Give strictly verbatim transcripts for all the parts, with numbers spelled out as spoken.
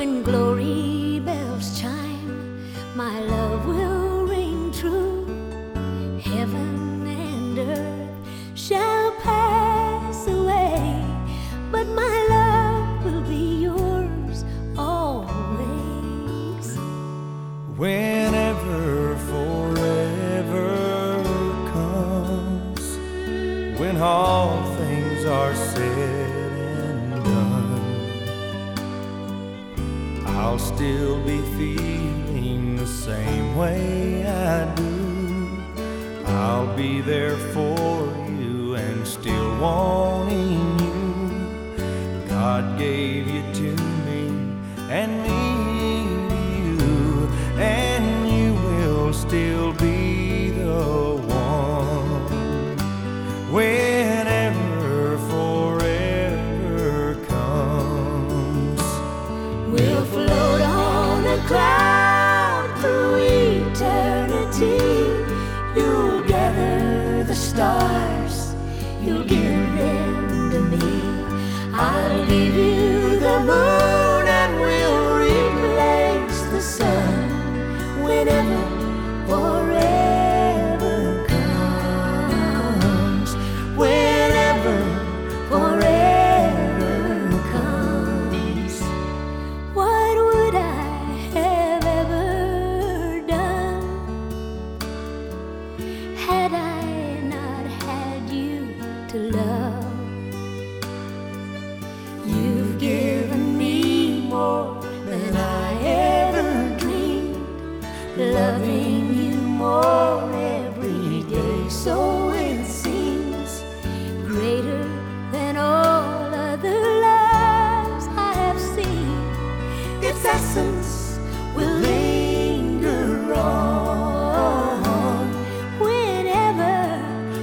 When glory bells chime, my love will ring true. Heaven and earth shall pass away, but my love will be yours always. Whenever forever comes, when all things are said and done, I'll still be feeling the same way I do. I'll be there for you and still wanting you. God gave you to me and me to you, and you will still be the one. Whenever forever comes, we'll float on a cloud through eternity. You'll gather the stars, you'll give them to me. I'll give you the moon and we'll replace the sun. Whenever forever comes, whenever forever comes. What would I have ever done had I not had you to love? You've given me more than I ever dreamed, loving you more every day, so it seems greater than all other loves I have seen. Its essence will linger on whenever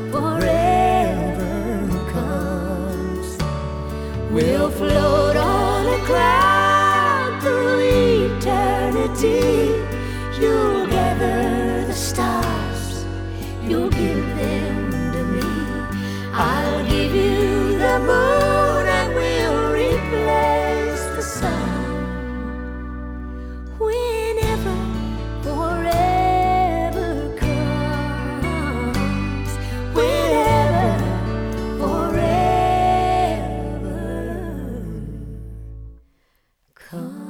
forever comes. We'll float on a cloud through eternity. You'll gather the stars, you'll give them to me. I'll give you the moon and we'll replace the sun. Whenever forever comes, whenever forever comes.